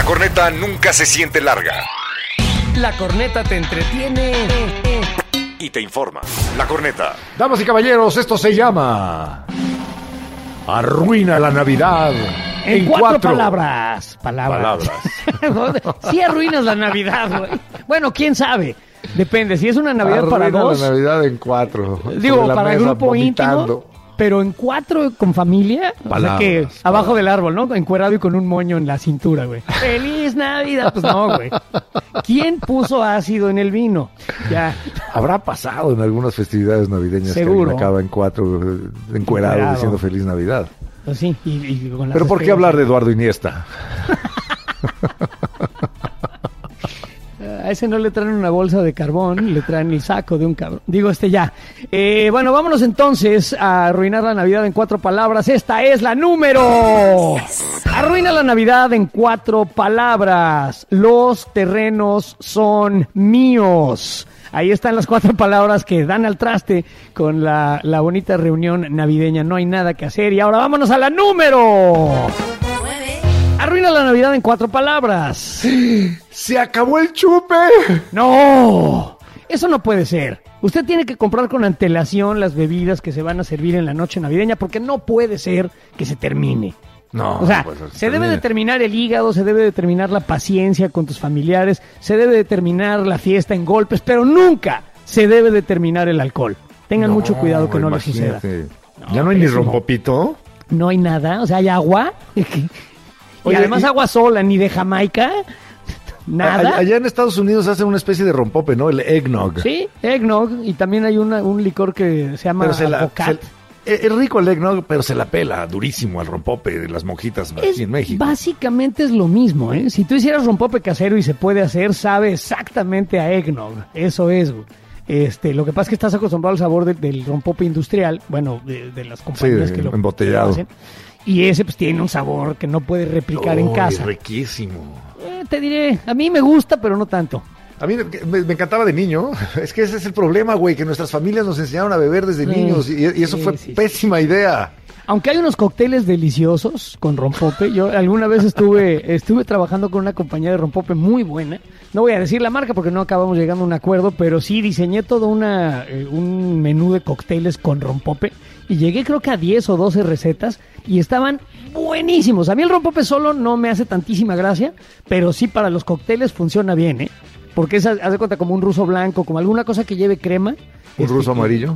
La corneta nunca se siente larga. La corneta te entretiene Y te informa. La corneta. Damas y caballeros, esto se llama Arruina la Navidad en cuatro palabras. Sí arruinas la Navidad, güey. Bueno, quién sabe. Depende, si es una Navidad para dos. La Navidad en cuatro. Digo, para grupo íntimo. Pero en cuatro con familia, palabras, o sea que abajo del árbol, ¿no? Encuerado y con un moño en la cintura, güey. ¡Feliz Navidad! Pues no, güey. ¿Quién puso ácido en el vino? Ya. Habrá pasado en algunas festividades navideñas. Seguro. Que alguien acaba en cuatro, encuerado diciendo Feliz Navidad. Pues sí. Y con pero ¿por qué hablar de Eduardo Iniesta? A ese no le traen una bolsa de carbón, le traen el saco de un cabrón. Digo, ya. Bueno, vámonos entonces a arruinar la Navidad en cuatro palabras. Esta es la número. Arruina la Navidad en cuatro palabras. Los terrenos son míos. Ahí están las cuatro palabras que dan al traste con la bonita reunión navideña. No hay nada que hacer. Y ahora vámonos a la número. Arruina la Navidad en cuatro palabras. ¡Se acabó el chupe! ¡No! Eso no puede ser. Usted tiene que comprar con antelación las bebidas que se van a servir en la noche navideña porque no puede ser que se termine. No. O sea, se debe de terminar el hígado, se debe de terminar la paciencia con tus familiares, se debe de terminar la fiesta en golpes, pero nunca se debe de terminar el alcohol. Tengan mucho cuidado que no les suceda. ¿Ya no hay ni rompopito? No hay nada, o sea, hay agua. Y además agua sola, ni de Jamaica, nada. Allá en Estados Unidos hacen una especie de rompope, ¿no? El eggnog. Sí, eggnog, y también hay un licor que se llama Avocat. Es rico el eggnog, pero se la pela durísimo al rompope de las monjitas aquí en México. Básicamente es lo mismo, ¿eh? Si tú hicieras rompope casero y se puede hacer, sabe exactamente a eggnog. Eso es, lo que pasa es que estás acostumbrado al sabor del rompope industrial, bueno, de las compañías que lo embotellado hacen. Y ese pues tiene un sabor que no puedes replicar en casa. Riquísimo. Te diré, a mí me gusta, pero no tanto. A mí me encantaba de niño. Es que ese es el problema, güey, que nuestras familias nos enseñaron a beber desde niños y eso fue pésima idea. Aunque hay unos cócteles deliciosos con rompope. Yo alguna vez estuve trabajando con una compañía de rompope muy buena. No voy a decir la marca porque no acabamos llegando a un acuerdo, pero sí diseñé todo un menú de cócteles con rompope y llegué creo que a 10 o 12 recetas y estaban buenísimos. A mí el rompope solo no me hace tantísima gracia, pero sí para los cócteles funciona bien, ¿eh? Porque haz de cuenta como un ruso blanco, como alguna cosa que lleve crema. ¿Un ruso amarillo?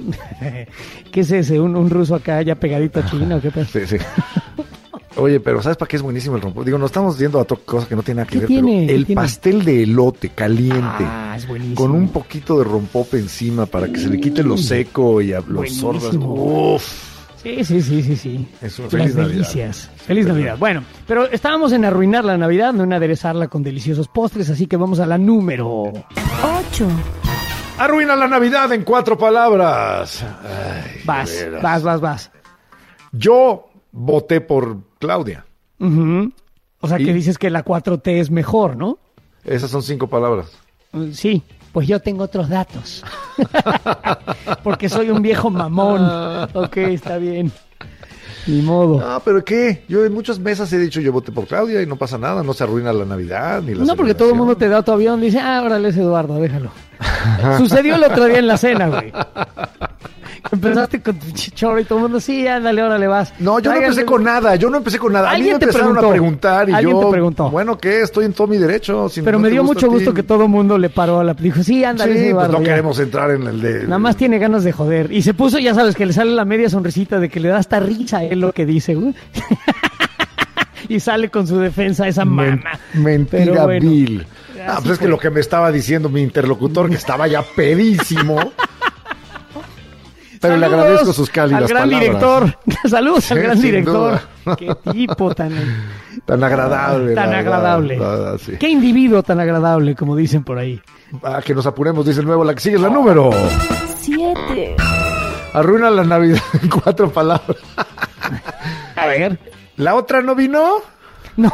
¿Qué es ese? ¿Un ruso acá ya pegadito a China o qué tal? Sí. Oye, pero ¿sabes para qué es buenísimo el rompope? Digo, no estamos yendo a otra cosa que no tiene nada que ver, pero el pastel de elote caliente. Es buenísimo. Con un poquito de rompope encima para que se le quite lo seco y a los sordos. ¡Uf! Sí. Eso, feliz Navidad. Delicias. Feliz Navidad. Bueno, pero estábamos en arruinar la Navidad, no en aderezarla con deliciosos postres, así que vamos a la número 8. Arruina la Navidad en cuatro palabras. Ay, vas. Yo voté por Claudia. Uh-huh. O sea, que dices que la 4T es mejor, ¿no? Esas son 5 palabras. Sí. Pues yo tengo otros datos. Porque soy un viejo mamón. Ok, está bien. Ni modo. Ah, pero ¿qué? Yo en muchas mesas he dicho yo voté por Claudia y no pasa nada, no se arruina la Navidad ni la No, porque todo el mundo te da tu avión y dice, órale, es Eduardo, déjalo. Sucedió el otro día en la cena, güey. Empezaste con tu chorro y todo el mundo, sí, ándale, órale, vas. No, yo no empecé con nada. A mí me empezaron a preguntar y ¿Alguien te preguntó? Bueno, ¿qué? Estoy en todo mi derecho. Pero me dio mucho gusto que todo el mundo le paró a la... Dijo, sí, ándale, sí, Eduardo, pues no queremos entrar en el de... Nada más tiene ganas de joder. Y se puso, ya sabes, que le sale la media sonrisita de que le da hasta risa a él lo que dice, güey. Y sale con su defensa esa mamá. Mentira, Bill. Pues es que lo que me estaba diciendo mi interlocutor, que estaba ya pedísimo... Pero saludos, le agradezco sus cálidas al gran palabras. Director. Saludos al gran director. Duda. Qué tipo tan agradable. Tan agradable. Sí. Qué individuo tan agradable, como dicen por ahí. Que nos apuremos, dice el nuevo. La que sigue es la número 7. Arruina la Navidad en 4 palabras. A ver. ¿La otra no vino? ¡No!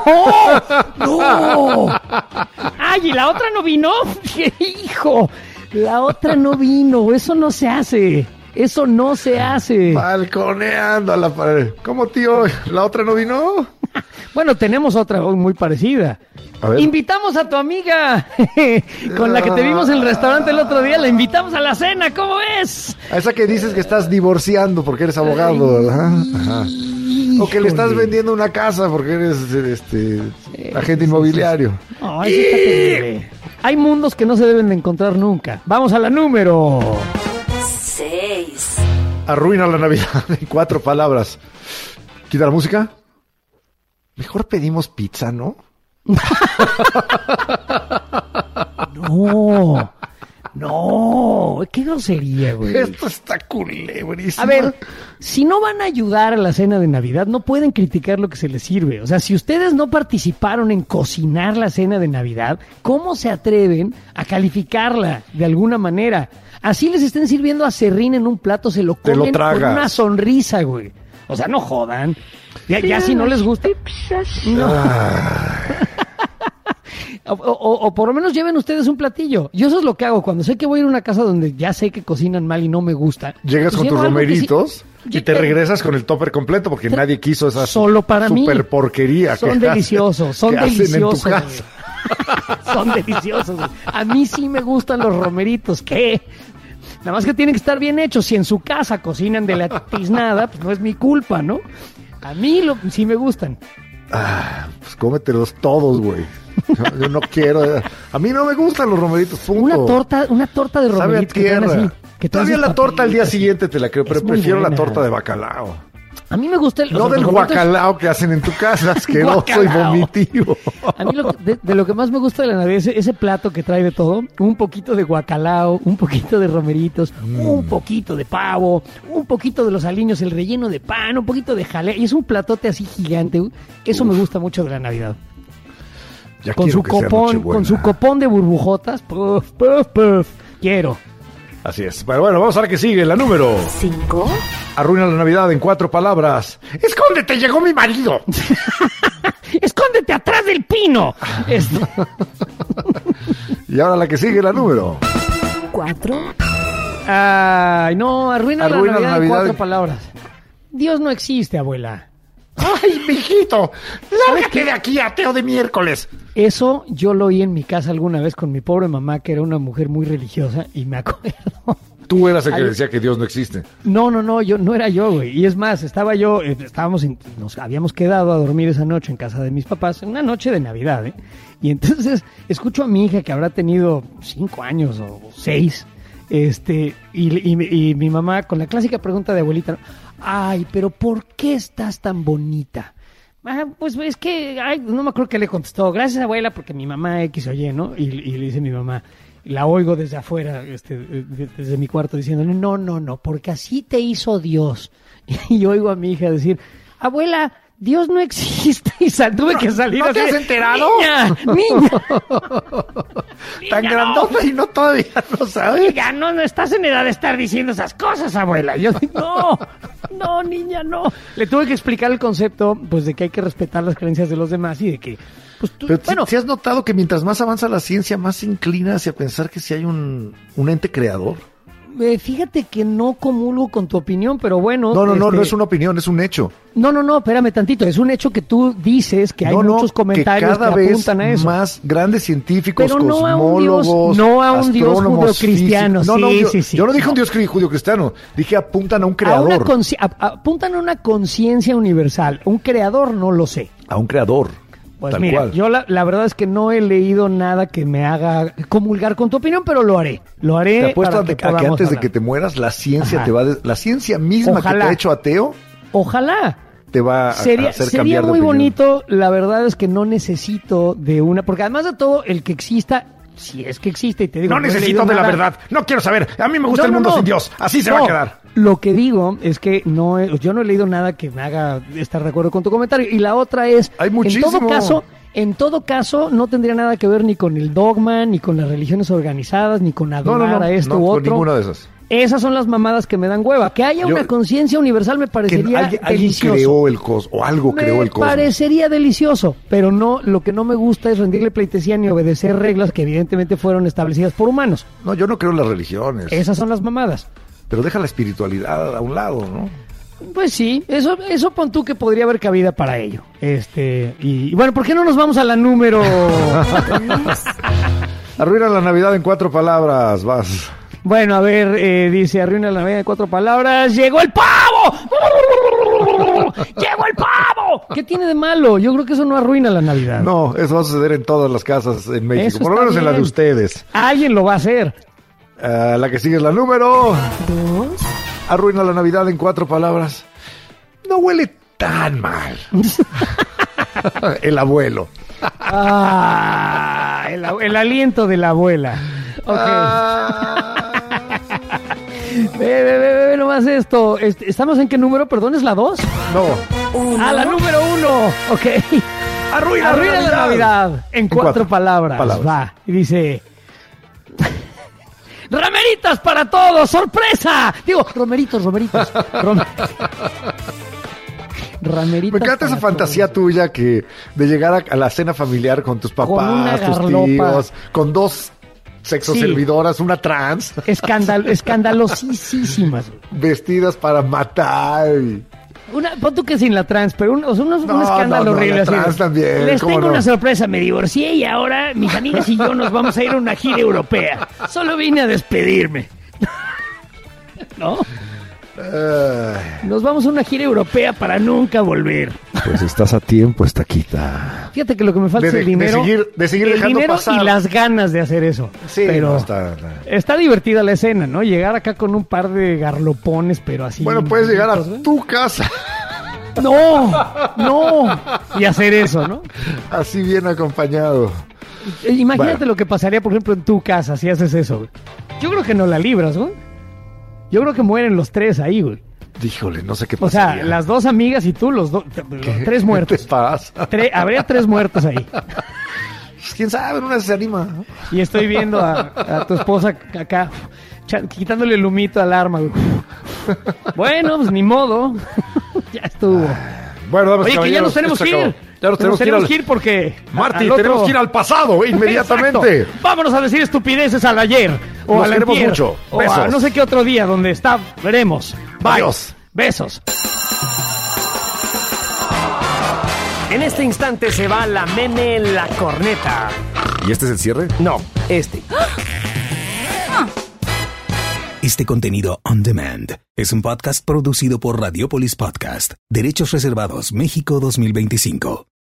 ¡Ay, y la otra no vino! ¡Qué hijo! La otra no vino. Eso no se hace. Eso no se hace. Balconeando a la pared. ¿Cómo, tío? ¿La otra no vino? Bueno, tenemos otra muy parecida. A ver. Invitamos a tu amiga con la que te vimos en el restaurante el otro día. La invitamos a la cena, ¿cómo ves? A esa que dices que estás divorciando porque eres abogado, ¿verdad? Ajá. O que le estás vendiendo una casa porque eres agente inmobiliario. No, eso está terrible. Hay mundos que no se deben de encontrar nunca. Vamos a la número 6. Arruina la Navidad en 4 palabras. ¿Quita la música? Mejor pedimos pizza, ¿no? No, qué grosería, güey. Esto está culerísimo. A ver, si no van a ayudar a la cena de Navidad, no pueden criticar lo que se les sirve. O sea, si ustedes no participaron en cocinar la cena de Navidad, ¿cómo se atreven a calificarla de alguna manera? Así les estén sirviendo aserrín en un plato, se lo comen con una sonrisa, güey. O sea, no jodan. Ya si no les gusta... No. O por lo menos lleven ustedes un platillo. Yo eso es lo que hago cuando sé que voy a ir a una casa donde ya sé que cocinan mal y no me gusta. Llegas con tus romeritos y te regresas con el topper completo porque nadie quiso esa solo para super mí. Porquería. Son deliciosos, son deliciosos. Son deliciosos. A mí sí me gustan los romeritos. ¿Qué? Nada más que tienen que estar bien hechos. Si en su casa cocinan de la tiznada, pues no es mi culpa, ¿no? A mí sí me gustan. Pues cómetelos todos, güey. Yo no quiero. A mí no me gustan los romeritos, punto. Una torta de romeritos. Sabe a tierra. Todavía la torta al día así. siguiente te la creo, pero prefiero la torta de bacalao. A mí me gusta no del guacalao que hacen en tu casa, asqueroso y vomitivo. A mí de lo que más me gusta de la Navidad es ese plato que trae de todo. Un poquito de guacalao, un poquito de romeritos, un poquito de pavo, un poquito de los aliños, el relleno de pan, un poquito de jalea. Y es un platote así gigante. Eso me gusta mucho de la Navidad. Con su copón de burbujotas. Puff, puff, puff. Quiero. Así es. Pero bueno, vamos a ver qué sigue. La número 5. Arruina la Navidad en 4 palabras. ¡Escóndete! ¡Llegó mi marido! ¡Escóndete atrás del pino! Y ahora la que sigue, la número 4. Ay, no, arruina la Navidad en 4 palabras. Dios no existe, abuela. ¡Ay, mijito! ¡Lárgate de aquí, ateo de miércoles! Eso yo lo oí en mi casa alguna vez con mi pobre mamá, que era una mujer muy religiosa, y me acuerdo. Tú eras el que decía que Dios no existe. No, no era yo, güey. Y es más, nos habíamos quedado a dormir esa noche en casa de mis papás, una noche de Navidad, ¿eh? Y entonces escucho a mi hija, que habrá tenido 5 años o 6, y mi mamá con la clásica pregunta de abuelita, ay, pero ¿por qué estás tan bonita? Pues es que, no me acuerdo qué le contestó, gracias abuela, porque mi mamá X o Y, ¿no? Y le dice mi mamá, la oigo desde afuera, desde mi cuarto, diciendo, no, porque así te hizo Dios. Y oigo a mi hija decir, abuela, Dios no existe, y tuve que salir. ¿No te has enterado? Niña. Tan grandota y no todavía no sabes. Ya no estás en edad de estar diciendo esas cosas, abuela. Yo no, niña, no. Le tuve que explicar el concepto, pues, de que hay que respetar las creencias de los demás y de que, pues, Pero ¿sí has notado que mientras más avanza la ciencia, más se inclina hacia pensar que sí hay un ente creador? Fíjate que no comulgo con tu opinión, pero bueno. No es una opinión, es un hecho. No, espérame tantito. Es un hecho que tú dices que hay muchos comentarios que apuntan a eso. Más grandes científicos, pero cosmólogos, no a un Dios judeocristiano. Sí. Yo no dije un Dios judeocristiano, dije apuntan a un creador. Apuntan a una conciencia universal. Un creador no lo sé. A un creador. Pues tal mira, cual. Yo la verdad es que no he leído nada que me haga comulgar con tu opinión, pero lo haré. Te apuesto a que antes de que te mueras, la ciencia la ciencia misma que te ha hecho ateo. Ojalá. Te va a hacer cambiar de opinión. Sería muy bonito. La verdad es que no necesito de una, porque además de todo, el que exista, si es que existe, y te digo, no necesito de la verdad. No quiero saber. A mí me gusta el mundo sin Dios. Así se va a quedar. Lo que digo es que yo no he leído nada que me haga estar de acuerdo con tu comentario. Y la otra es, hay muchísimo. En todo caso, no tendría nada que ver ni con el dogma, ni con las religiones organizadas, ni con adorar a esto u otro. No, ninguna de esas. Esas son las mamadas que me dan hueva. Que haya una conciencia universal me parecería delicioso. Alguien creó el cosmos, o algo creó el cosmos. Me parecería delicioso, pero no, lo que no me gusta es rendirle pleitesía ni obedecer reglas que evidentemente fueron establecidas por humanos. No, yo no creo en las religiones. Esas son las mamadas. Pero deja la espiritualidad a un lado, ¿no? Pues sí, eso pon tú que podría haber cabida para ello. Y bueno, ¿por qué no nos vamos a la número? Arruina la Navidad en 4 palabras, vas. Bueno, a ver, dice, arruina la Navidad en 4 palabras. ¡Llegó el pavo! ¡Llegó el pavo! ¿Qué tiene de malo? Yo creo que eso no arruina la Navidad. No, eso va a suceder en todas las casas en México, Eso por lo está menos en la de bien. ustedes. Alguien lo va a hacer. La que sigue es la número... 2, Arruina la Navidad en 4 palabras. No huele tan mal. El abuelo. Ah, el aliento de la abuela. Ok. Ve nomás esto. ¿Estamos en qué número? Perdón, ¿es la 2? No. La número 1. Ok. Arruina la Navidad en 4 palabras. Va. Y dice... ¡Rameritas para todos! ¡Sorpresa! Digo, romeritos. Rameritas. Me encanta esa para fantasía todos. tuya de llegar a la cena familiar con tus Con una papás, tus garlopa. tíos, con 2 sexoservidoras, una trans, Escandalosísimas. vestidas para matar. Pon tú que sin la trans, pero un escándalo horrible. La así de, trans también. Les ¿cómo tengo no? una sorpresa, me divorcié y ahora mis amigas y yo nos vamos a ir a una gira europea. Solo vine a despedirme. ¿No? Nos vamos a una gira europea para nunca volver. Pues estás a tiempo, Estaquita. Fíjate que lo que me falta es el dinero. de seguir el dejando dinero pasar. y las ganas de hacer eso. Sí, pero no, está... divertida la escena, ¿no? Llegar acá con un par de garlopones, pero así. Bueno, puedes llegar a ¿eh? tu casa. No. Y hacer eso, ¿no? Así bien acompañado. Imagínate Bueno. lo que pasaría, por ejemplo, en tu casa si haces eso, güey. Yo creo que no la libras, güey. Yo creo que mueren los 3 ahí, güey. Híjole, no sé qué O pasaría. sea, las 2 amigas y tú, los 3 muertos. ¿Qué te pasa? Habría 3 muertos ahí. Pues, quién sabe, una se anima. ¿No? Y estoy viendo a tu esposa acá, quitándole el humito al arma, güey. Bueno, pues ni modo. Ya estuvo. Bueno, damas y Oye, que ya caballeros, nos tenemos esto que se ir. acabó. Ya nos tenemos que ir porque... Marty, al otro- tenemos que ir al pasado inmediatamente. Exacto. Vámonos a decir estupideces al ayer. O Nos al queremos antier, mucho. O a Besos. no sé qué otro día donde está. Veremos. Bye. Adiós. Besos. En este instante se va la meme la corneta. ¿Y este es el cierre? No, este. Este contenido on demand es un podcast producido por Radiopolis Podcast. Derechos reservados México 2025.